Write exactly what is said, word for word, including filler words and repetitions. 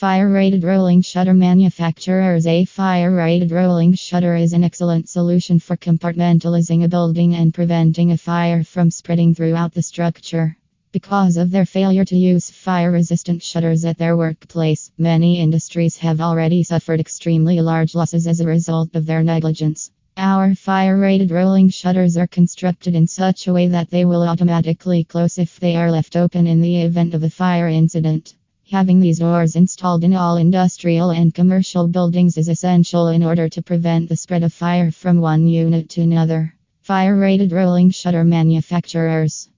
Fire-rated rolling shutter manufacturers. A fire-rated rolling shutter is an excellent solution for compartmentalizing a building and preventing a fire from spreading throughout the structure. Because of their failure to use fire-resistant shutters at their workplace, many industries have already suffered extremely large losses as a result of their negligence. Our fire-rated rolling shutters are constructed in such a way that they will automatically close if they are left open in the event of a fire incident. Having these doors installed in all industrial and commercial buildings is essential in order to prevent the spread of fire from one unit to another. Fire-rated rolling shutter manufacturers.